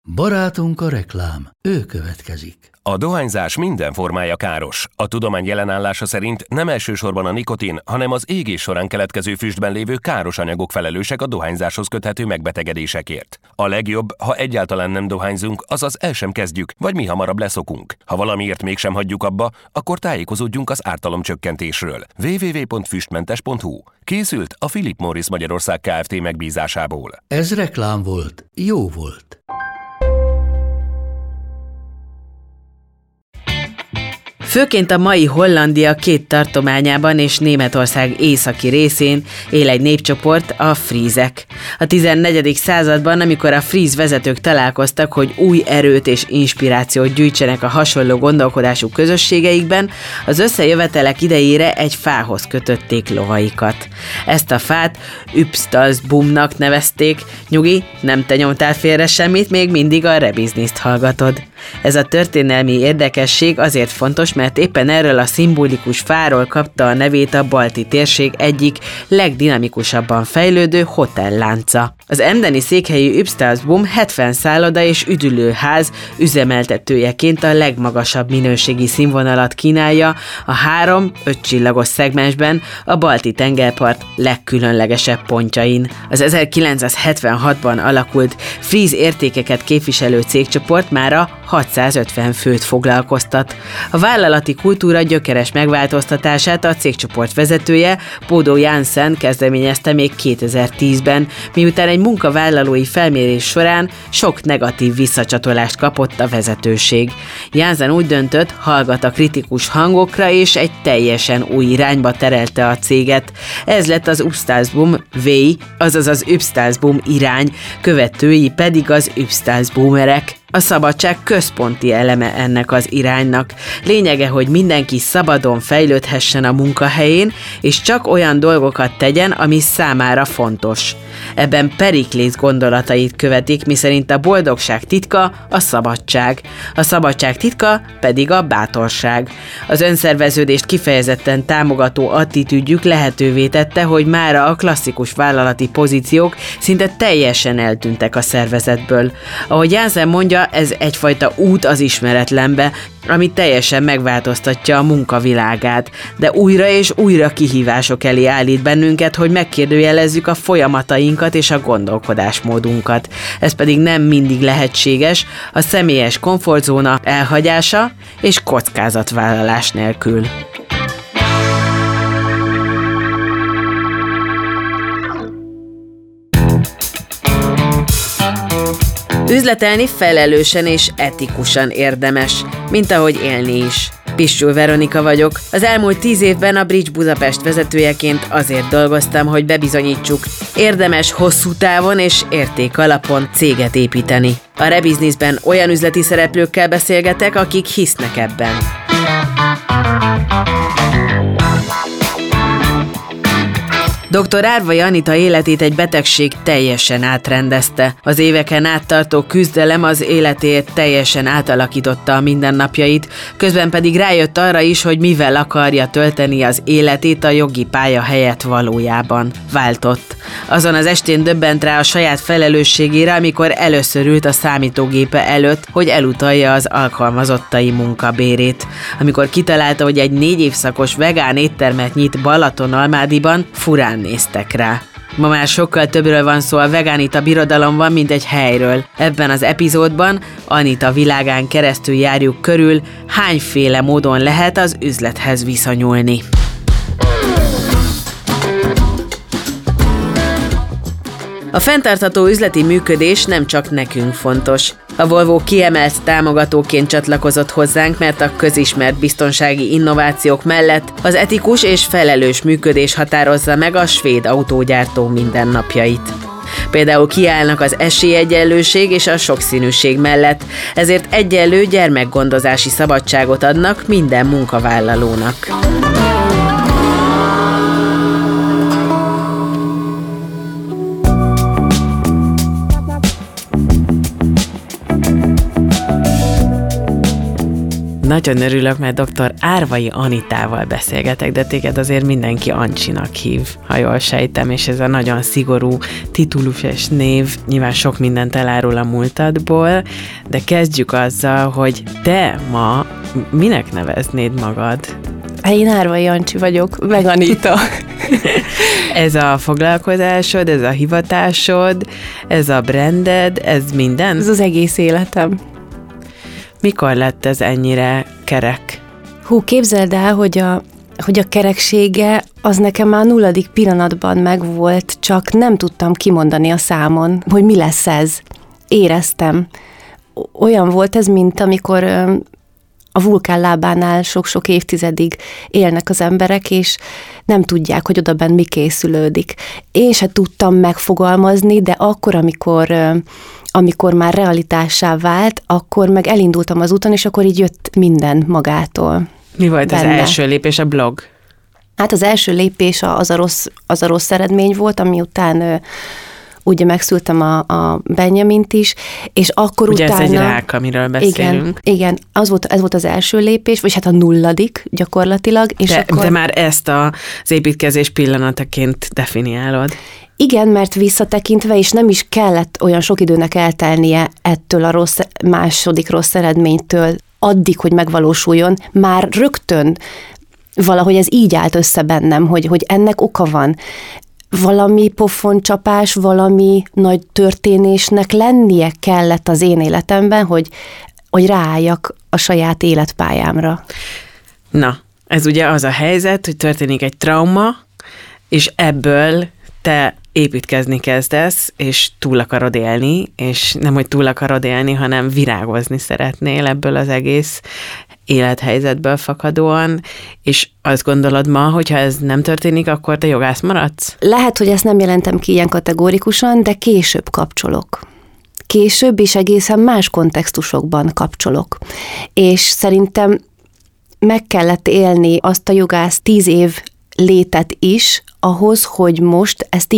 Barátunk a reklám, ő következik. A dohányzás minden formája káros. A tudomány jelenállása szerint nem elsősorban a nikotin, hanem az égés során keletkező füstben lévő káros anyagok felelősek a dohányzáshoz köthető megbetegedésekért. A legjobb, ha egyáltalán nem dohányzunk, azaz el sem kezdjük, vagy mi hamarabb leszokunk. Ha valamiért mégsem hagyjuk abba, akkor tájékozódjunk az ártalomcsökkentésről. www.füstmentes.hu. Készült a Philip Morris Magyarország Kft. Megbízásából. Ez reklám volt, jó volt. Főként a mai Hollandia két tartományában és Németország északi részén él egy népcsoport, a frízek. A 14. században, amikor a fríz vezetők találkoztak, hogy új erőt és inspirációt gyűjtsenek a hasonló gondolkodású közösségeikben, az összejövetelek idejére egy fához kötötték lovaikat. Ezt a fát Ypstalsboomnak nevezték. Nyugi, nem te nyomtál félre semmit, még mindig a rebizniszt hallgatod. Ez a történelmi érdekesség azért fontos, mert éppen erről a szimbolikus fáról kapta a nevét a balti térség egyik legdinamikusabban fejlődő hotellánca. Az emdeni székhelyű Ypstalsboom 70 szálloda és üdülőház üzemeltetőjeként a legmagasabb minőségi színvonalat kínálja a 3-5 csillagos szegmensben a balti tengerpart legkülönlegesebb pontjain. Az 1976-ban alakult fríz értékeket képviselő cégcsoport mára 650 főt foglalkoztat. A vállalati kultúra gyökeres megváltoztatását a cégcsoport vezetője, Bodo Jansen kezdeményezte még 2010-ben, miután egy munkavállalói felmérés során sok negatív visszacsatolást kapott a vezetőség. Jansen úgy döntött, hallgat a kritikus hangokra, és egy teljesen új irányba terelte a céget. Ez lett az Ypstalsboom Way, azaz az Ypstalsboom irány, követői pedig az Ypstalsboomerek. A szabadság központi eleme ennek az iránynak. Lényege, hogy mindenki szabadon fejlődhessen a munkahelyén, és csak olyan dolgokat tegyen, ami számára fontos. Ebben Periklész gondolatait követik, miszerint a boldogság titka a szabadság. A szabadság titka pedig a bátorság. Az önszerveződést kifejezetten támogató attitűdjük lehetővé tette, hogy mára a klasszikus vállalati pozíciók szinte teljesen eltűntek a szervezetből. Ahogy Jansen mondja, ez egyfajta út az ismeretlenbe, ami teljesen megváltoztatja a munkavilágát, de újra és újra kihívások elé állít bennünket, hogy megkérdőjelezzük a folyamatainkat és a gondolkodásmódunkat. Ez pedig nem mindig lehetséges a személyes komfortzóna elhagyása és kockázatvállalás nélkül. Üzletelni felelősen és etikusan érdemes, mint ahogy élni is. Pissul Veronika vagyok. Az elmúlt 10 évben a Bridge Budapest vezetőjeként azért dolgoztam, hogy bebizonyítsuk, érdemes hosszú távon és érték alapon céget építeni. A rebizniszben olyan üzleti szereplőkkel beszélgetek, akik hisznek ebben. Dr. Árvai Anita életét egy betegség teljesen átrendezte. Az éveken át tartó küzdelem az életéért teljesen átalakította a mindennapjait, közben pedig rájött arra is, hogy mivel akarja tölteni az életét a jogi pálya helyett valójában. Váltott. Azon az estén döbbent rá a saját felelősségére, amikor először ült a számítógépe előtt, hogy elutalja az alkalmazottai munkabérét. Amikor kitalálta, hogy egy 4 évszakos vegán éttermet nyit Balatonalmádiban, furán néztek rá. Ma már sokkal többről van szó a Vegánita birodalomban, mint egy helyről. Ebben az epizódban Anita világán keresztül járjuk körül, hányféle módon lehet az üzlethez viszonyulni. A fenntartható üzleti működés nem csak nekünk fontos. A Volvo kiemelt támogatóként csatlakozott hozzánk, mert a közismert biztonsági innovációk mellett az etikus és felelős működés határozza meg a svéd autógyártó mindennapjait. Például kiállnak az esélyegyenlőség és a sokszínűség mellett, ezért egyenlő gyermekgondozási szabadságot adnak minden munkavállalónak. nagyon örülök, mert dr. Árvai Anitával beszélgetek, de téged azért mindenki Ancsinak hív, ha jól sejtem, és ez a nagyon szigorú tituluses név nyilván sok mindent elárul a múltadból, de kezdjük azzal, hogy te ma minek neveznéd magad? Én Árvai Ancsi vagyok, meg Anita. Ez a foglalkozásod, ez a hivatásod, ez a branded, ez minden? Ez az egész életem. Mikor lett ez ennyire kerek? Képzeld el, hogy a kereksége az nekem már 0. pillanatban megvolt, csak nem tudtam kimondani a számon, hogy mi lesz ez. Éreztem. Olyan volt ez, mint amikor a vulkánlábánál sok-sok évtizedig élnek az emberek, és nem tudják, hogy odabenn mi készülődik. Én se tudtam megfogalmazni, de akkor, amikor már realitássá vált, akkor meg elindultam az úton, és akkor így jött minden magától. Mi volt benne. Az első lépés, a blog? Hát az első lépés az a rossz eredmény volt, ami után ugye megszültem a Benjamint is, és akkor ugye utána... ez egy rák, amiről beszélünk. Igen, ez volt az első lépés, vagy hát a 0. gyakorlatilag. És de már ezt az építkezés pillanataként definiálod. Igen, mert visszatekintve, és nem is kellett olyan sok időnek eltelnie ettől a második rossz eredménytől, addig, hogy megvalósuljon, már rögtön valahogy ez így állt össze bennem, hogy ennek oka van. Valami pofoncsapás, valami nagy történésnek lennie kellett az én életemben, hogy ráálljak a saját életpályámra. Na, ez ugye az a helyzet, hogy történik egy trauma, és ebből te építkezni kezdesz, és túl akarod élni, és nem, hogy túl akarod élni, hanem virágozni szeretnél ebből az egész élethelyzetből fakadóan, és azt gondolod ma, hogyha ez nem történik, akkor te jogász maradsz? Lehet, hogy ezt nem jelentem ki ilyen kategórikusan, de később kapcsolok. Később és egészen más kontextusokban kapcsolok. És szerintem meg kellett élni azt a jogász 10 év létet is, ahhoz, hogy most ezt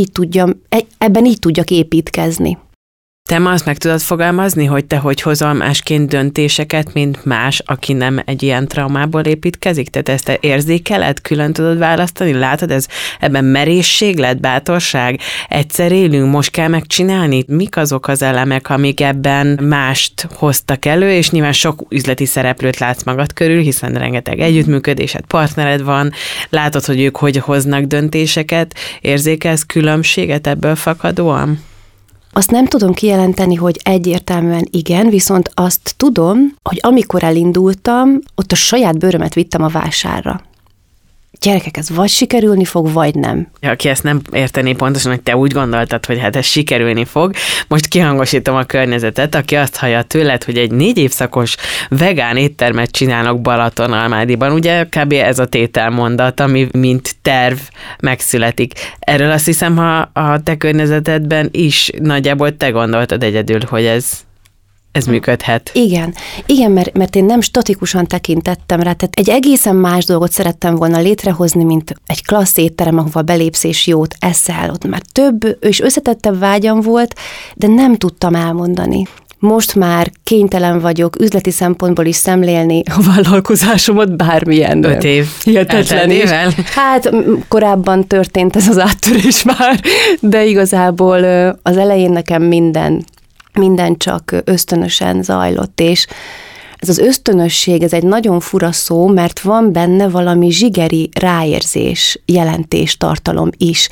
ebben így tudjak építkezni. Te ma azt meg tudod fogalmazni, hogy te hogy hozol másként döntéseket, mint más, aki nem egy ilyen traumából építkezik? Tehát ezt te érzékeled, külön tudod választani? Látod, ebben merészség lett, bátorság? Egyszer élünk, most kell megcsinálni? Mik azok az elemek, amik ebben mást hoztak elő, és nyilván sok üzleti szereplőt látsz magad körül, hiszen rengeteg együttműködésed, partnered van, látod, hogy ők hogy hoznak döntéseket, érzékelsz különbséget ebből fakadóan? Azt nem tudom kijelenteni, hogy egyértelműen igen, viszont azt tudom, hogy amikor elindultam, ott a saját bőrömet vittem a vásárra. Gyerekek, ez vagy sikerülni fog, vagy nem. Aki ezt nem értené pontosan, hogy te úgy gondoltad, hogy hát ez sikerülni fog, most kihangosítom a környezetet, aki azt hallja tőled, hogy egy 4 évszakos vegán éttermet csinálok Balatonalmádiban. Ugye kb. Ez a tételmondat, ami mint terv megszületik. Erről azt hiszem, ha a te környezetedben is nagyjából te gondoltad egyedül, hogy ez működhet. Igen, mert én nem statikusan tekintettem rá, tehát egy egészen más dolgot szerettem volna létrehozni, mint egy klassz étterem, ahova belépsz és jót eszel. Ott már több és összetettebb vágyam volt, de nem tudtam elmondani. Most már kénytelen vagyok üzleti szempontból is szemlélni a vállalkozásomat bármilyen. 5 év hihetetlen is. Hát korábban történt ez az áttörés már, de igazából az elején nekem minden csak ösztönösen zajlott, és ez az ösztönösség, ez egy nagyon fura szó, mert van benne valami zsigeri ráérzés, jelentés, tartalom is.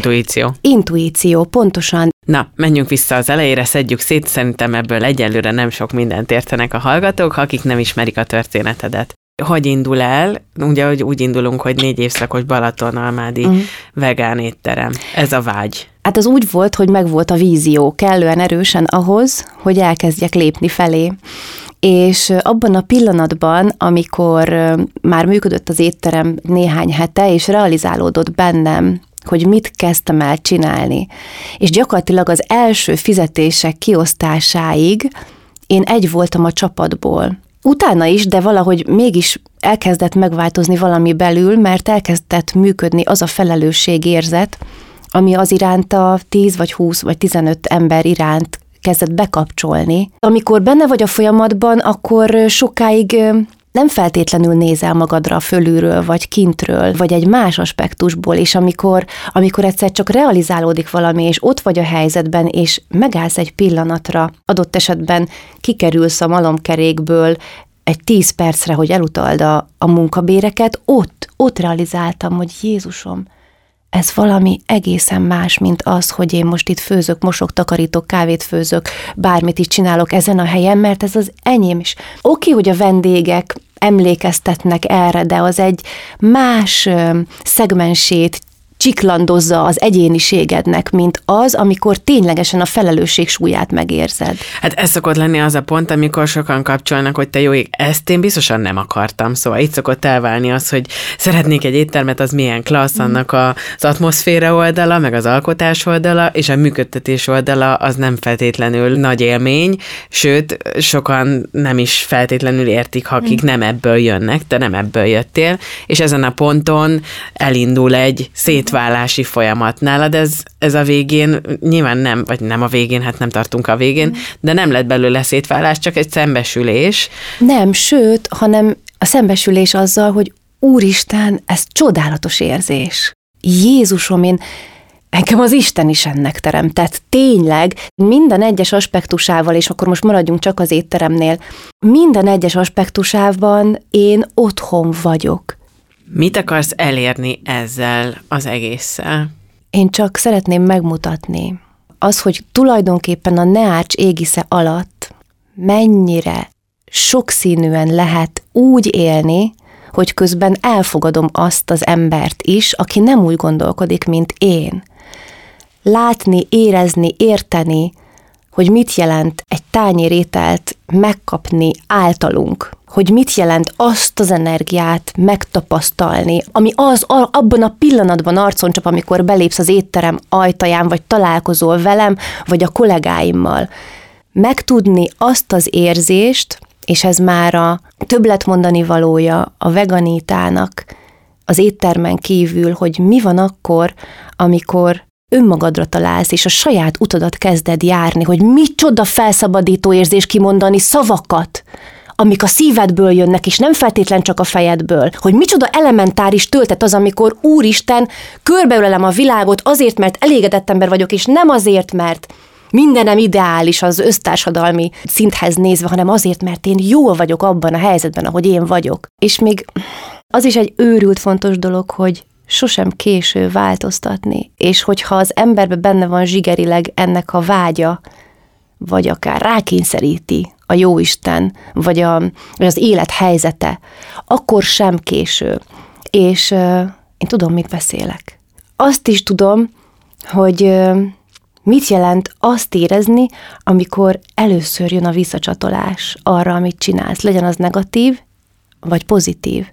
Intuíció, pontosan. Na, menjünk vissza az elejére, szedjük szét, szerintem ebből egyelőre nem sok mindent értenek a hallgatók, akik nem ismerik a történetedet. Hogy indul el? Ugye, hogy úgy indulunk, hogy 4 évszakos Balatonalmádi vegán étterem. Ez a vágy. Hát az úgy volt, hogy megvolt a vízió kellően erősen ahhoz, hogy elkezdjek lépni felé. És abban a pillanatban, amikor már működött az étterem néhány hete, és realizálódott bennem, hogy mit kezdtem el csinálni. És gyakorlatilag az első fizetések kiosztásáig én egy voltam a csapatból. Utána is, de valahogy mégis elkezdett megváltozni valami belül, mert elkezdett működni az a felelősségérzet, ami az iránt a 10 vagy 20 vagy 15 ember iránt kezdett bekapcsolni. Amikor benne vagy a folyamatban, akkor sokáig nem feltétlenül nézel magadra fölülről, vagy kintről, vagy egy más aspektusból, és amikor egyszer csak realizálódik valami, és ott vagy a helyzetben, és megállsz egy pillanatra, adott esetben kikerülsz a malomkerékből egy 10 percre, hogy elutald a munkabéreket, ott realizáltam, hogy Jézusom, ez valami egészen más, mint az, hogy én most itt főzök, mosok, takarítok, kávét főzök, bármit is csinálok ezen a helyen, mert ez az enyém is. Oké, hogy a vendégek emlékeztetnek erre, de az egy más szegmensét csiklandozza az egyéniségednek, mint az, amikor ténylegesen a felelősség súlyát megérzed. Hát ez szokott lenni az a pont, amikor sokan kapcsolnak, hogy te jó ég, ezt én biztosan nem akartam. Szóval itt szokott elválni az, hogy szeretnék egy éttermet, az milyen klassz, annak az atmoszféra oldala, meg az alkotás oldala, és a működtetés oldala az nem feltétlenül nagy élmény, sőt, sokan nem is feltétlenül értik, akik nem ebből jönnek, te nem ebből jöttél, és ezen a ponton elindul egy szétválási folyamat. Nálad ez a végén nyilván nem, vagy nem a végén, hát nem tartunk a végén, de nem lett belőle szétválás, csak egy szembesülés. Nem, sőt, hanem a szembesülés azzal, hogy Úristen, ez csodálatos érzés. Jézusom, engem az Isten is ennek teremtett. Tényleg minden egyes aspektusával, és akkor most maradjunk csak az étteremnél, minden egyes aspektusában én otthon vagyok. Mit akarsz elérni ezzel az egésszel? Én csak szeretném megmutatni az, hogy tulajdonképpen a Neács égisze alatt mennyire sokszínűen lehet úgy élni, hogy közben elfogadom azt az embert is, aki nem úgy gondolkodik, mint én. Látni, érezni, érteni, hogy mit jelent egy tányér ételt megkapni általunk, hogy mit jelent azt az energiát megtapasztalni, ami abban a pillanatban arconcsap, amikor belépsz az étterem ajtaján, vagy találkozol velem, vagy a kollégáimmal. Megtudni azt az érzést, és ez már a többletmondani valója a veganitának az éttermen kívül, hogy mi van akkor, amikor önmagadra találsz, és a saját utadat kezded járni, hogy micsoda felszabadító érzés kimondani szavakat, amik a szívedből jönnek, és nem feltétlen csak a fejedből, hogy micsoda elementáris töltet az, amikor Úristen, körbeölelem a világot azért, mert elégedett ember vagyok, és nem azért, mert mindenem ideális az össztársadalmi szinthez nézve, hanem azért, mert én jól vagyok abban a helyzetben, ahogy én vagyok. És még az is egy őrült fontos dolog, hogy sosem késő változtatni, és hogyha az emberben benne van zsigerileg ennek a vágya, vagy akár rákényszeríti a jóisten, vagy az élet helyzete, akkor sem késő. És én tudom, mit beszélek. Azt is tudom, hogy mit jelent azt érezni, amikor először jön a visszacsatolás arra, amit csinálsz. Legyen az negatív, vagy pozitív.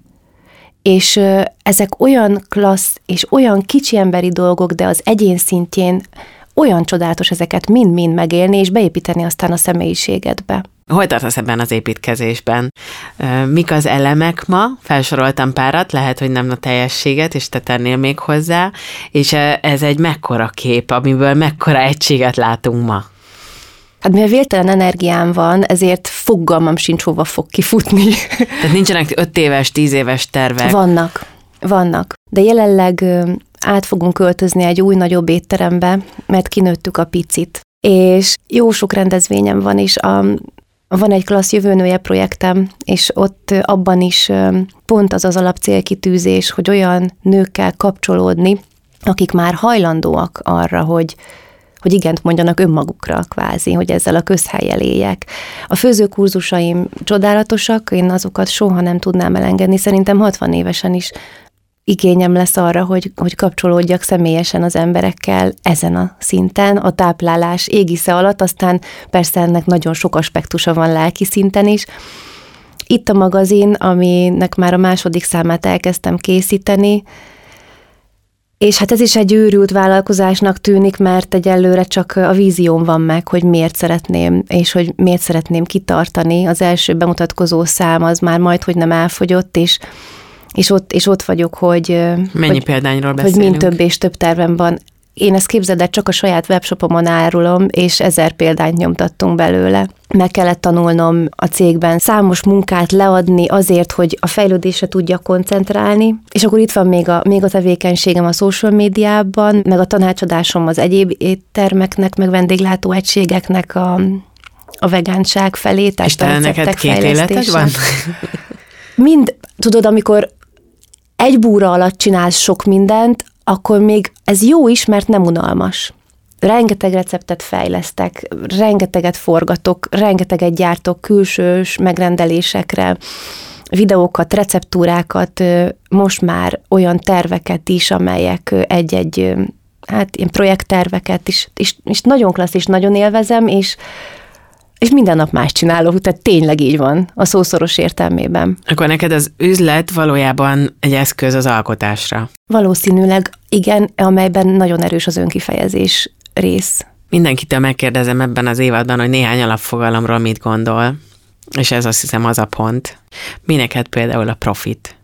És ezek olyan klassz és olyan kicsi emberi dolgok, de az egyén szintjén olyan csodálatos ezeket mind-mind megélni, és beépíteni aztán a személyiségedbe. Hol tartasz ebben az építkezésben? Mik az elemek ma? Felsoroltam párat, lehet, hogy nem a teljességet, és te tennél még hozzá, és ez egy mekkora kép, amiből mekkora egységet látunk ma? Hát mivel végtelen energiám van, ezért fogalmam sincs, hova fog kifutni. Tehát nincsenek 5 éves, 10 éves tervek? Vannak. De jelenleg át fogunk költözni egy új, nagyobb étterembe, mert kinőttük a picit. És jó sok rendezvényem van, és van egy klassz jövőnője projektem, és ott abban is pont az alapcélkitűzés, hogy olyan nőkkel kapcsolódni, akik már hajlandóak arra, hogy igent mondjanak önmagukra kvázi, hogy ezzel a közhellyel éljek. A főzőkurzusaim csodálatosak, én azokat soha nem tudnám elengedni, szerintem 60 évesen is igényem lesz arra, hogy kapcsolódjak személyesen az emberekkel ezen a szinten, a táplálás égisze alatt, aztán persze ennek nagyon sok aspektusa van lelki szinten is. Itt a magazin, aminek már a 2. számát elkezdtem készíteni, és hát ez is egy őrült vállalkozásnak tűnik, mert egyelőre csak a vízióm van meg, hogy miért szeretném, és hogy miért szeretném kitartani. Az első bemutatkozó szám az már majdhogy nem elfogyott, és ott vagyok, hogy... Mennyi példányról beszélünk? Hogy mind több és több tervem van. Én ezt képzeld el, csak a saját webshopomon árulom, és 1000 példányt nyomtattunk belőle. Meg kellett tanulnom a cégben számos munkát leadni azért, hogy a fejlődésre tudjak koncentrálni. És akkor itt van még a tevékenységem a social médiában, meg a tanácsadásom az egyéb éttermeknek, meg vendéglátóegységeknek a vegánság felé. És te neked 2 életed van? Mind, tudod, amikor egy búra alatt csinálsz sok mindent, akkor még ez jó is, mert nem unalmas. Rengeteg receptet fejlesztek, rengeteget forgatok, rengeteget gyártok külsős megrendelésekre, videókat, receptúrákat, most már olyan terveket is, amelyek egy-egy, ilyen projektterveket is nagyon klassz, és nagyon élvezem, és minden nap más csinálok, tehát tényleg így van, a szószoros értelmében. Akkor neked az üzlet valójában egy eszköz az alkotásra. Valószínűleg igen, amelyben nagyon erős az önkifejezés rész. Mindenkitől megkérdezem ebben az évadban, hogy néhány alapfogalomról mit gondol, és ez azt hiszem az a pont. Mi neked például a profit?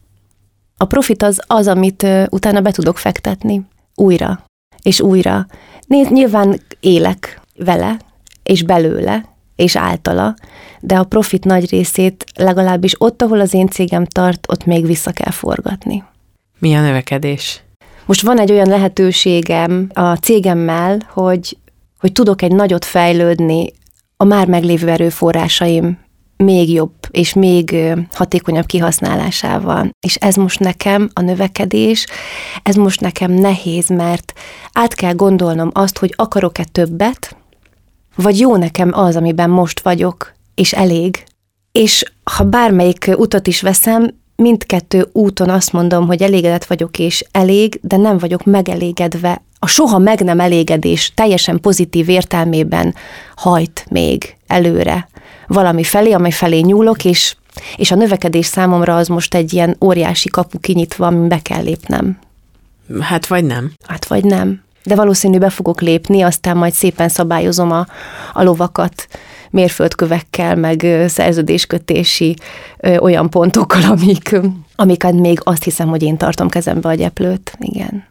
A profit az, amit utána be tudok fektetni. Újra és újra. Nyilván élek vele, és belőle, és általa, de a profit nagy részét legalábbis ott, ahol az én cégem tart, ott még vissza kell forgatni. Mi a növekedés? Most van egy olyan lehetőségem a cégemmel, hogy tudok egy nagyot fejlődni a már meglévő erőforrásaim még jobb és még hatékonyabb kihasználásával. És ez most nekem a növekedés, ez most nekem nehéz, mert át kell gondolnom azt, hogy akarok-e többet, vagy jó nekem az, amiben most vagyok, és elég. És ha bármelyik utat is veszem, mindkettő úton azt mondom, hogy elégedett vagyok és elég, de nem vagyok megelégedve. A soha meg nem elégedés teljesen pozitív értelmében hajt még előre valami felé, amely felé nyúlok, és a növekedés számomra az most egy ilyen óriási kapu kinyitva, amin be kell lépnem. Hát vagy nem. Hát vagy nem. De valószínű be fogok lépni, aztán majd szépen szabályozom a lovakat mérföldkövekkel, meg szerződéskötési olyan pontokkal, amiket még azt hiszem, hogy én tartom kezembe a gyeplőt. Igen.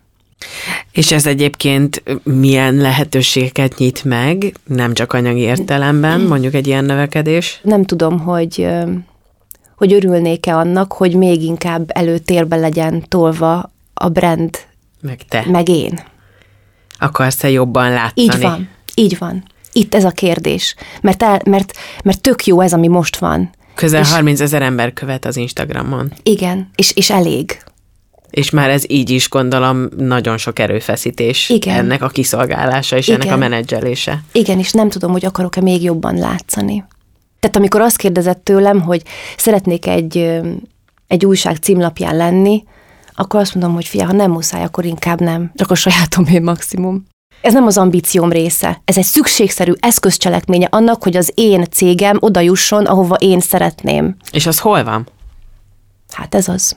És ez egyébként milyen lehetőségeket nyit meg, nem csak anyagi értelemben, mondjuk egy ilyen növekedés? Nem tudom, hogy örülnék-e annak, hogy még inkább előtérbe legyen tolva a brand, meg te. Meg én. Akarsz-e jobban látszani? Így van. Itt ez a kérdés. Mert tök jó ez, ami most van. Közel 30 000 ember követ az Instagramon. Igen, és elég. És már ez így is gondolom nagyon sok erőfeszítés. Igen. Ennek a kiszolgálása és ennek a menedzselése. Igen, és nem tudom, hogy akarok-e még jobban látszani. Tehát amikor azt kérdezett tőlem, hogy szeretnék egy újság címlapján lenni, akkor azt mondom, hogy figyelj, ha nem muszáj, akkor inkább nem. Csak a sajátomé maximum. Ez nem az ambícióm része. Ez egy szükségszerű eszközcselekménye annak, hogy az én cégem oda jusson, ahova én szeretném. És az hol van? Hát ez az.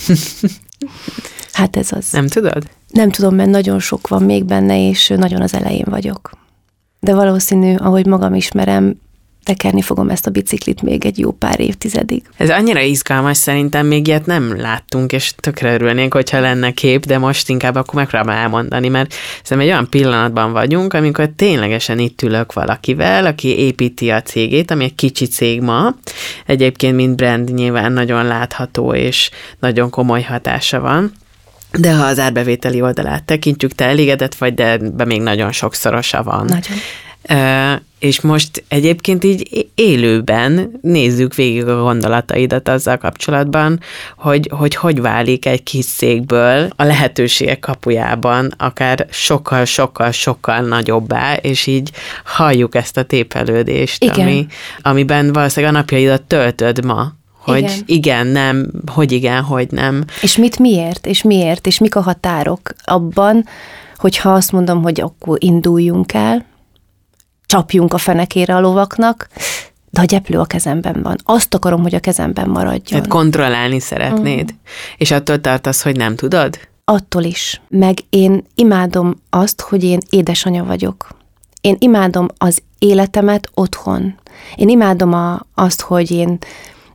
Nem tudod? Nem tudom, mert nagyon sok van még benne, és nagyon az elején vagyok. De valószínű, ahogy magam ismerem, tekerni fogom ezt a biciklit még egy jó pár évtizedig. Ez annyira izgalmas, szerintem még ilyet nem láttunk, és tökre örülnénk, hogyha lenne kép, de most inkább akkor megpróbálom elmondani, mert szerintem egy olyan pillanatban vagyunk, amikor ténylegesen itt ülök valakivel, aki építi a cégét, ami egy kicsi cég ma. Egyébként mint brand nyilván nagyon látható, és nagyon komoly hatása van. De ha az árbevételi oldalát tekintjük, te elégedett vagy, de ebben még nagyon sokszorosa van. Nagyon. És most egyébként így élőben nézzük végig a gondolataidat azzal kapcsolatban, hogy válik egy kis cégből a lehetőségek kapujában akár sokkal nagyobbá, és így halljuk ezt a tépelődést, amiben valószínűleg a napjaidat töltöd ma. Hogy igen, nem, hogy nem. És miért, és mik a határok abban, hogyha azt mondom, hogy akkor induljunk el, csapjunk a fenekére a lovaknak, de a gyeplő a kezemben van. Azt akarom, hogy a kezemben maradjon. Tehát kontrollálni szeretnéd. És attól tartasz, hogy nem tudod? Attól is. Meg én imádom azt, hogy én édesanya vagyok. Én imádom az életemet otthon. Én imádom azt, hogy én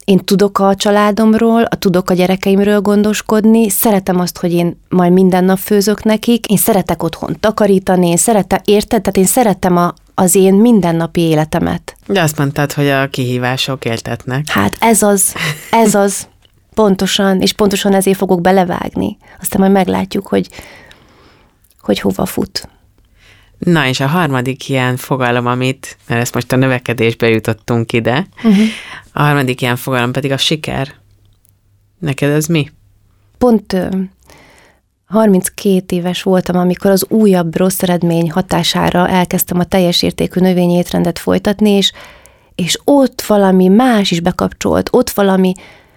Én tudok a családomról, tudok a gyerekeimről gondoskodni, szeretem azt, hogy én majd minden nap főzök nekik, én szeretek otthon takarítani, érted? Tehát én szeretem az én mindennapi életemet. De azt mondtad, hogy a kihívások éltetnek. Hát ez az, pontosan, és pontosan ezért fogok belevágni. Aztán majd meglátjuk, hogy hova fut. Na, és a harmadik ilyen fogalom, mert ezt most a növekedésbe jutottunk ide, a harmadik ilyen fogalom pedig a siker. Neked ez mi? Pont 32 éves voltam, amikor az újabb rossz eredmény hatására elkezdtem a teljes értékű növényi étrendet folytatni, és ott valami más is bekapcsolt, ott valami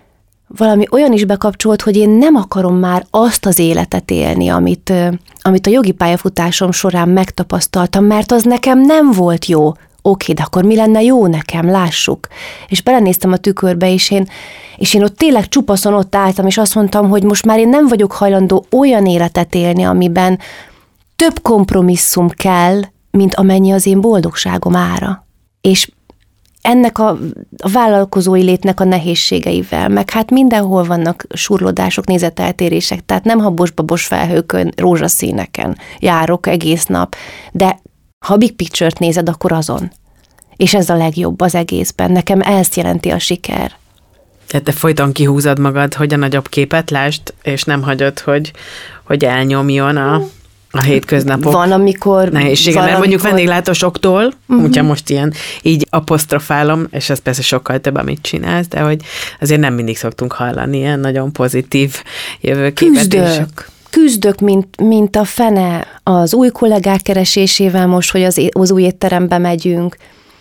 olyan is bekapcsolt, hogy én nem akarom már azt az életet élni, amit a jogi pályafutásom során megtapasztaltam, mert az nekem nem volt jó. Oké, de akkor mi lenne jó nekem, lássuk. És belenéztem a tükörbe, és én ott tényleg csupaszon ott álltam, és azt mondtam, hogy most már én nem vagyok hajlandó olyan életet élni, amiben több kompromisszum kell, mint amennyi az én boldogságom ára. És ennek a vállalkozói létnek a nehézségeivel, meg hát mindenhol vannak surlódások, nézeteltérések, tehát nem habos-babos felhőkön, rózsaszíneken járok egész nap, de ha big picture-t nézed, akkor azon. És ez a legjobb az egészben. Nekem ezt jelenti a siker. Tehát te folyton kihúzod magad, hogy a nagyobb képet lásd, és nem hagyod, hogy elnyomjon a hétköznapok. Van, amikor... nehézsége, mert mondjuk vendéglátósoktól, úgyhogy most így apostrofálom, és ez persze sokkal több, amit csinálsz, de hogy azért nem mindig szoktunk hallani ilyen nagyon pozitív jövőképet. Küzdök, mint a fene az új kollégák keresésével most, hogy az új étterembe megyünk,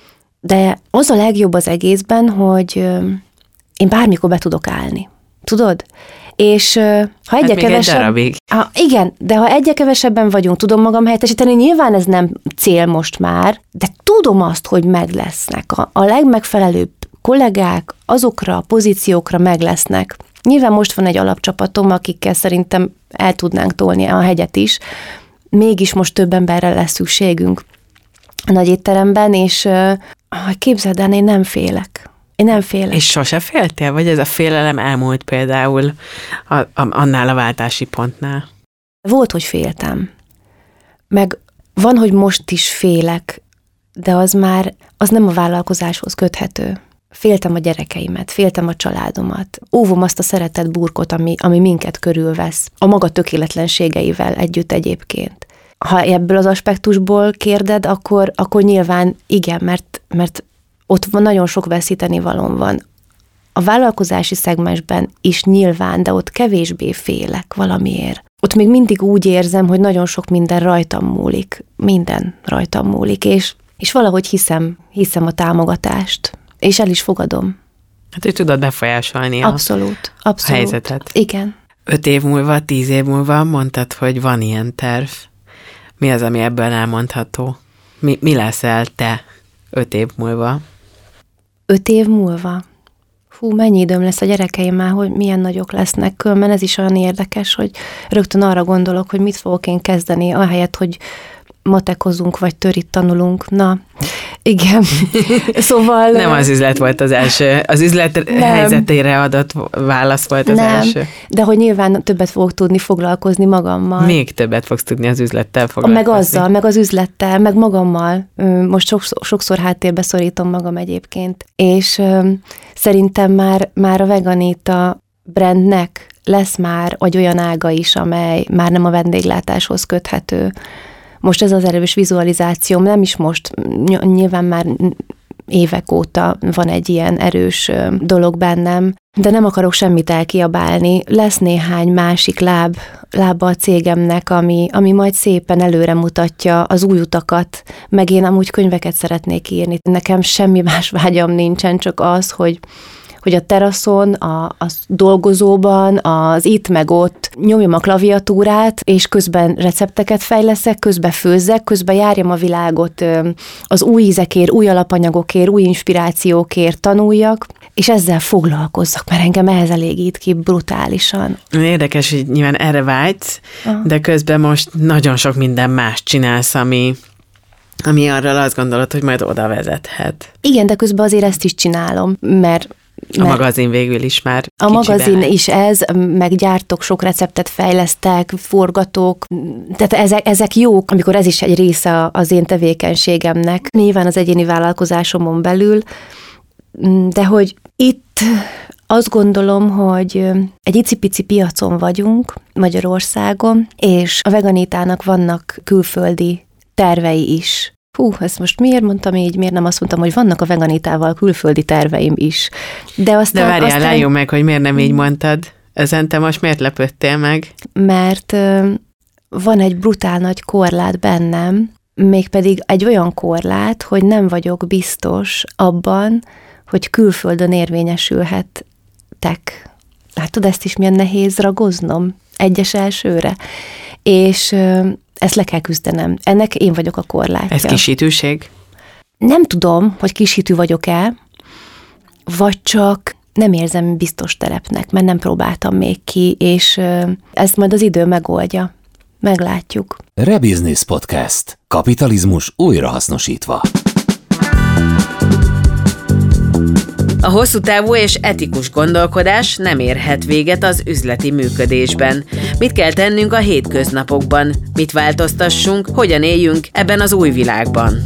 de az a legjobb az egészben, hogy én bármikor be tudok állni. Tudod? És ha egyre kevesebb... Igen, de ha egyre kevesebben vagyunk, tudom magam helyettesíteni, nyilván ez nem cél most már, de tudom azt, hogy meg lesznek. A legmegfelelőbb kollégák azokra a pozíciókra meg lesznek. Nyilván most van egy alapcsapatom, akikkel szerintem el tudnánk tolni a hegyet is, mégis most több emberre lesz szükségünk a nagy étteremben, és képzeld el, én nem félek. És sose féltél? Vagy ez a félelem elmúlt például annál a váltási pontnál? Volt, hogy féltem. Meg van, hogy most is félek, de az nem a vállalkozáshoz köthető. Féltem a gyerekeimet, féltem a családomat. Óvom azt a szeretett burkot, ami minket körülvesz, a maga tökéletlenségeivel együtt egyébként. Ha ebből az aspektusból kérded, akkor nyilván igen, mert ott nagyon sok veszítenivalóm van. A vállalkozási szegmensben is nyilván, de ott kevésbé félek valamiért. Ott még mindig úgy érzem, hogy nagyon sok minden rajtam múlik. Minden rajtam múlik, és valahogy hiszem a támogatást, és el is fogadom. Hát, hogy tudod befolyásolni abszolút. A helyzetet. Igen. 5 év múlva, 10 év múlva mondtad, hogy van ilyen terv. Mi az, ami ebből elmondható? Mi leszel te 5 év múlva? 5 év múlva? Hú, mennyi időm lesz a gyerekeimmel, hogy milyen nagyok lesznek, különben ez is olyan érdekes, hogy rögtön arra gondolok, hogy mit fogok én kezdeni, ahelyett, hogy matekozunk, vagy törit tanulunk. Na, igen. Szóval... Nem az üzlet volt az első. Az üzlet helyzetére adott válasz volt az első. De hogy nyilván többet fogok tudni foglalkozni magammal. Még többet fogsz tudni az üzlettel foglalkozni. Meg azzal, meg az üzlettel, meg magammal. Most sokszor háttérbe szorítom magam egyébként. És szerintem már a Veganita brandnek lesz már olyan ága is, amely már nem a vendéglátáshoz köthető. Most ez az erős vizualizációm, nem is most, nyilván már évek óta van egy ilyen erős dolog bennem, de nem akarok semmit elkiabálni. Lesz néhány másik lába a cégemnek, ami majd szépen előre mutatja az új utakat, meg én amúgy könyveket szeretnék írni. Nekem semmi más vágyam nincsen, csak az, hogy a teraszon, a dolgozóban, az itt meg ott nyomjam a klaviatúrát, és közben recepteket fejleszek, közben főzzek, közben járjam a világot az új ízekért, új alapanyagokért, új inspirációkért tanuljak, és ezzel foglalkozzak, mert engem ehhez elégít ki brutálisan. Érdekes, hogy nyilván erre vágysz, de közben most nagyon sok minden más csinálsz, ami arra azt gondolod, hogy majd oda vezethet. Igen, de közben azért ezt is csinálom, mert A magazin végül is már a magazin is ez, meg gyártok, sok receptet fejlesztek, forgatók, tehát ezek jók, amikor ez is egy része az én tevékenységemnek. Nyilván az egyéni vállalkozásomon belül, de hogy itt azt gondolom, hogy egy icipici piacon vagyunk Magyarországon, és a Veganitának vannak külföldi tervei is. Ezt most miért mondtam így, miért nem azt mondtam, hogy vannak a Veganitával külföldi terveim is. De várjál, lájjon meg, hogy miért nem így mondtad. Ezen te most miért lepődtél meg? Mert van egy brutál nagy korlát bennem, mégpedig egy olyan korlát, hogy nem vagyok biztos abban, hogy külföldön érvényesülhettek. Látod, ezt is milyen nehéz ragoznom egyes elsőre. És ezt le kell küzdenem. Ennek én vagyok a korlátja. Ez kisítőség? Nem tudom, hogy kisítő vagyok-e, vagy csak nem érzem biztos terepnek, mert nem próbáltam még ki, és ezt majd az idő megoldja. Meglátjuk. Rebusiness Podcast. Kapitalizmus újrahasznosítva. A hosszú távú és etikus gondolkodás nem érhet véget az üzleti működésben. Mit kell tennünk a hétköznapokban? Mit változtassunk? Hogyan éljünk ebben az új világban?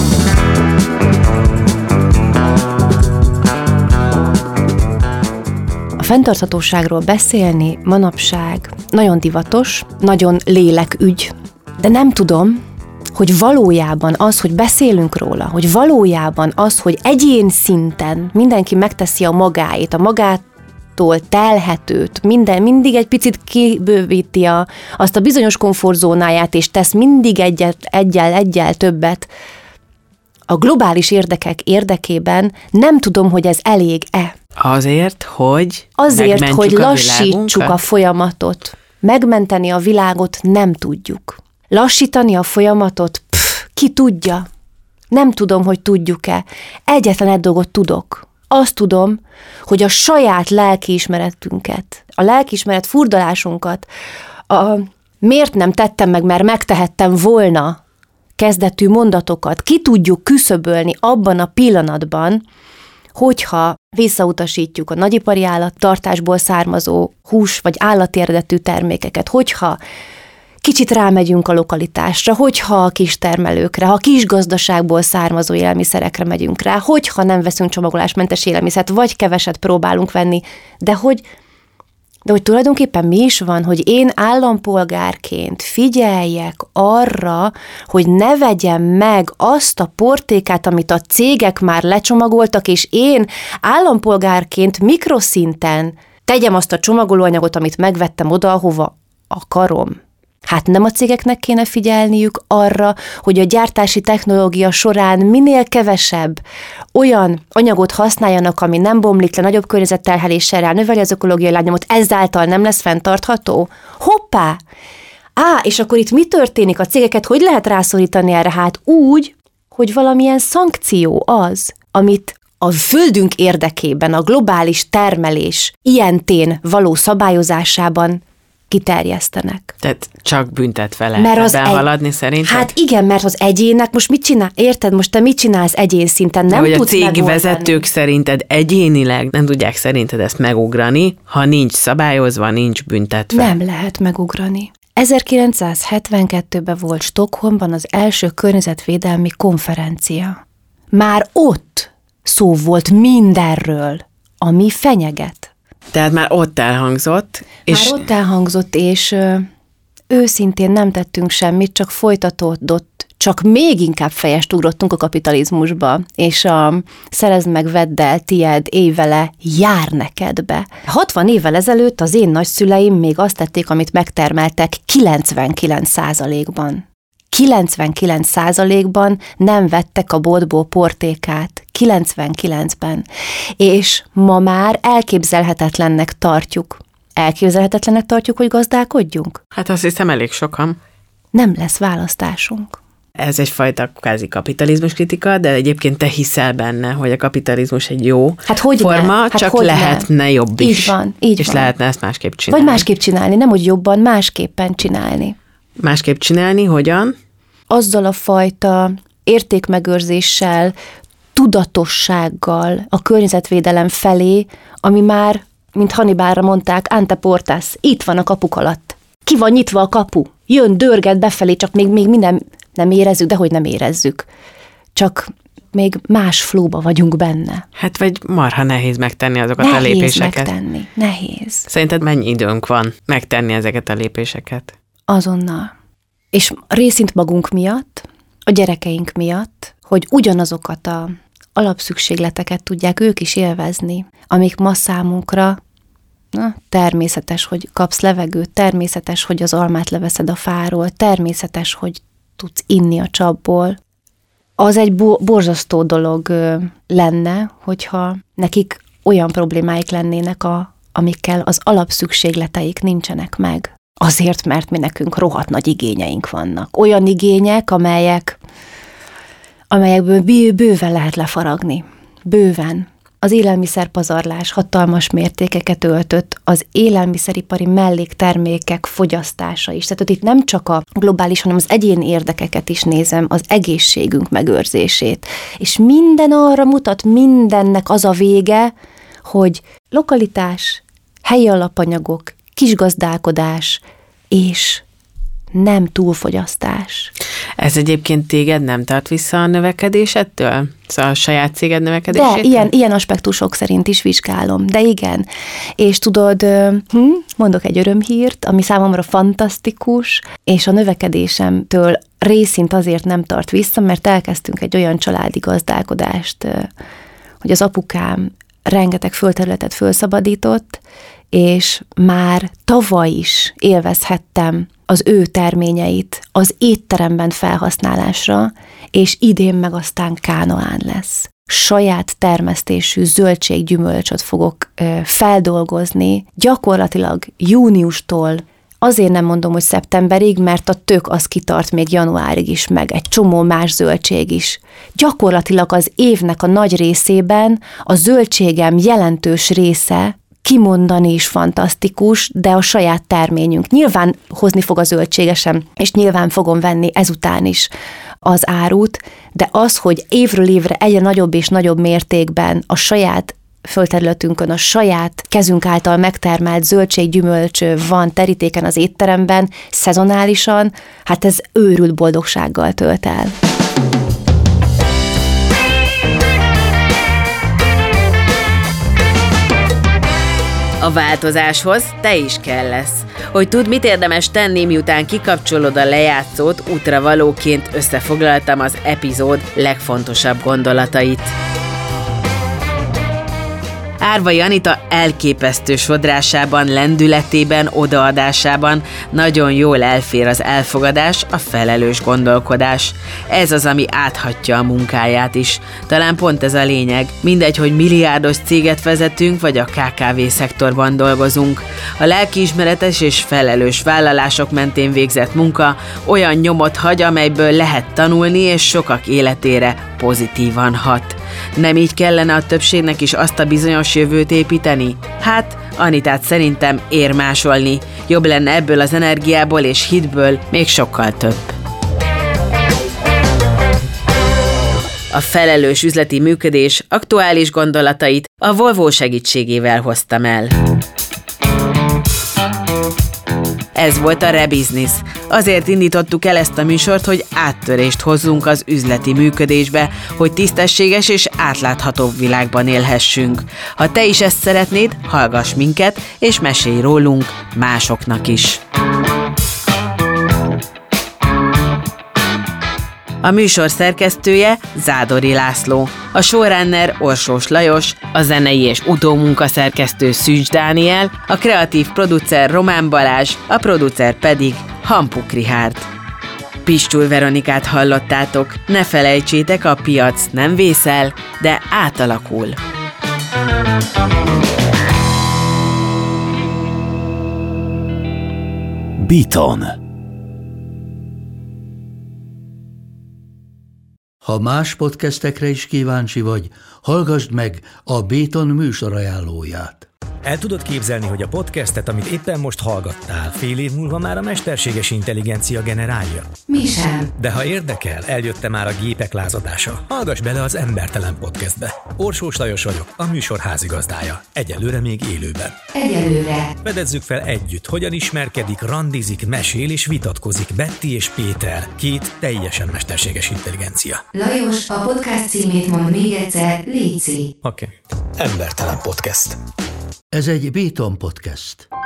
A fenntarthatóságról beszélni manapság nagyon divatos, nagyon lélekügy, de nem tudom, hogy valójában az, hogy beszélünk róla, hogy valójában az, hogy egyén szinten mindenki megteszi a magáét, a magától telhetőt, mindig egy picit kibővíti azt a bizonyos komfortzónáját, és tesz mindig egyel többet. A globális érdekek érdekében nem tudom, hogy ez elég-e. Azért, hogy lassítsuk a folyamatot. Megmenteni a világot nem tudjuk. Lassítani a folyamatot, ki tudja? Nem tudom, hogy tudjuk-e. Egyetlen egy dolgot tudok. Azt tudom, hogy a saját lelkiismeretünket, a lelkiismeret furdalásunkat, miért nem tettem meg, mert megtehettem volna kezdetű mondatokat, ki tudjuk küszöbölni abban a pillanatban, hogyha visszautasítjuk a nagyipari állattartásból származó hús vagy állati eredetű termékeket, hogyha kicsit rámegyünk a lokalitásra, hogyha a kistermelőkre, ha a kisgazdaságból származó élelmiszerekre megyünk rá, hogyha nem veszünk csomagolásmentes élelmiszert, vagy keveset próbálunk venni, de hogy tulajdonképpen mi is van, hogy én állampolgárként figyeljek arra, hogy ne vegyem meg azt a portékát, amit a cégek már lecsomagoltak, és én állampolgárként mikroszinten tegyem azt a csomagolóanyagot, amit megvettem oda, ahova akarom. Hát nem a cégeknek kéne figyelniük arra, hogy a gyártási technológia során minél kevesebb olyan anyagot használjanak, ami nem bomlik le, nagyobb környezetterheléssel, növeli az ökológiai lábnyomot, ezáltal nem lesz fenntartható? Hoppá! És akkor itt mi történik? A cégeket hogy lehet rászorítani erre? Hát úgy, hogy valamilyen szankció az, amit a földünk érdekében, a globális termelés ilyentén való szabályozásában kiterjesztenek. Tehát csak büntetve lehet haladni szerintem? Hát igen, mert az egyének most mit csinál? Érted? Most te mit csinálsz egyén szinten? Nem tudsz megoldani. A cégvezetők szerinted egyénileg nem tudják szerinted ezt megugrani, ha nincs szabályozva, nincs büntetve. Nem lehet megugrani. 1972-ben volt Stockholmban az első környezetvédelmi konferencia. Már ott szó volt mindenről, ami fenyeget. Tehát már ott elhangzott. És őszintén nem tettünk semmit, csak folytatódott, csak még inkább fejest ugrottunk a kapitalizmusba, és a szerezd meg, vedd el, tied, élj vele, jár nekedbe. 60 évvel ezelőtt az én nagyszüleim még azt tették, amit megtermeltek 99%-ban. 99%-ban nem vettek a boltból portékát. 99-ben. És ma már elképzelhetetlennek tartjuk. Elképzelhetetlennek tartjuk, hogy gazdálkodjunk? Hát azt hiszem elég sokan. Nem lesz választásunk. Ez egyfajta kvázi kapitalizmus kritika, de egyébként te hiszel benne, hogy a kapitalizmus egy jó forma, csak lehetne jobb is. Így van, így és van. lehetne ezt másképp csinálni. Vagy másképp csinálni, nem hogy jobban, másképpen csinálni. Másképp csinálni, hogyan? Azzal a fajta értékmegőrzéssel, tudatossággal a környezetvédelem felé, ami már, mint Hannibalra mondták, ante portas, itt van a kapuk alatt. Ki van nyitva a kapu? Jön, dörget befelé, csak még minden nem érezzük, de hogy nem érezzük. Csak még más flóba vagyunk benne. Hát vagy marha nehéz megtenni azokat a lépéseket. Nehéz. Szerinted mennyi időnk van megtenni ezeket a lépéseket? Azonnal. És részint magunk miatt, a gyerekeink miatt, hogy ugyanazokat a alapszükségleteket tudják ők is élvezni, amik ma számunkra természetes, hogy kapsz levegőt, természetes, hogy az almát leveszed a fáról, természetes, hogy tudsz inni a csapból. Az egy borzasztó dolog lenne, hogyha nekik olyan problémáik lennének, amikkel az alapszükségleteik nincsenek meg. Azért, mert mi nekünk rohadt nagy igényeink vannak. Olyan igények, amelyekből bőven lehet lefaragni. Bőven. Az élelmiszerpazarlás hatalmas mértékeket öltött, az élelmiszeripari melléktermékek fogyasztása is. Tehát itt nem csak a globális, hanem az egyéni érdekeket is nézem, az egészségünk megőrzését. És minden arra mutat, mindennek az a vége, hogy lokalitás, helyi alapanyagok, kisgazdálkodás és nem túlfogyasztás. Ez egyébként téged nem tart vissza a növekedésedtől? Szóval a saját céged növekedésétől? De ilyen aspektusok szerint is vizsgálom, de igen. És tudod, mondok egy örömhírt, ami számomra fantasztikus, és a növekedésemtől részint azért nem tart vissza, mert elkezdtünk egy olyan családi gazdálkodást, hogy az apukám rengeteg földterületet fölszabadított, és már tavaly is élvezhettem az ő terményeit az étteremben felhasználásra, és idén meg aztán Kánaán lesz. Saját termesztésű zöldséggyümölcsöt fogok feldolgozni, gyakorlatilag júniustól, azért nem mondom, hogy szeptemberig, mert a tök az kitart még januárig is, meg egy csomó más zöldség is. Gyakorlatilag az évnek a nagy részében a zöldségem jelentős része kimondani is fantasztikus, de a saját terményünk. Nyilván hozni fog a zöldségesem, és nyilván fogom venni ezután is az árut, de az, hogy évről évre egyre nagyobb és nagyobb mértékben a saját földterületünkön, a saját kezünk által megtermelt zöldséggyümölcs van terítéken az étteremben, szezonálisan, hát ez őrült boldogsággal tölt el. A változáshoz te is kell lesz. Hogy tudd, mit érdemes tenni, miután kikapcsolod a lejátszót, útravalóként összefoglaltam az epizód legfontosabb gondolatait. Árvai Anita elképesztő sodrásában, lendületében, odaadásában nagyon jól elfér az elfogadás, a felelős gondolkodás. Ez az, ami áthatja a munkáját is. Talán pont ez a lényeg. Mindegy, hogy milliárdos céget vezetünk, vagy a KKV-szektorban dolgozunk. A lelkiismeretes és felelős vállalások mentén végzett munka olyan nyomot hagy, amelyből lehet tanulni, és sokak életére pozitívan hat. Nem így kellene a többségnek is azt a bizonyos jövőt építeni? Hát, Anitát szerintem ér másolni. Jobb lenne ebből az energiából és hitből még sokkal több. A felelős üzleti működés aktuális gondolatait a Volvo segítségével hoztam el. Ez volt a Rebusiness. Azért indítottuk el ezt a műsort, hogy áttörést hozzunk az üzleti működésbe, hogy tisztességes és átláthatóbb világban élhessünk. Ha te is ezt szeretnéd, hallgass minket, és mesélj rólunk másoknak is. A műsor szerkesztője Zádori László, a showrunner Orsós Lajos, a zenei és utómunkaszerkesztő Szűcs Dániel, a kreatív producer Román Balázs, a producer pedig Hampuk Richárd. Pistul Veronikát hallottátok, ne felejtsétek, a piac nem vészel, de átalakul. Beaton. Ha más podcastekre is kíváncsi vagy, hallgassd meg a Beaton műsorajánlóját. El tudod képzelni, hogy a podcastet, amit éppen most hallgattál, fél év múlva már a mesterséges intelligencia generálja? Mi sem. De ha érdekel, eljött már a gépek lázadása. Hallgass bele az Embertelen Podcastbe. Orsós Lajos vagyok, a műsor házigazdája. Egyelőre még élőben. Egyelőre. Fedezzük fel együtt, hogyan ismerkedik, randizik, mesél és vitatkozik Betty és Péter, két teljesen mesterséges intelligencia. Lajos, a podcast címét mond még egyszer, léci. Oké. Embertelen Podcast. Ez egy Béton podcast.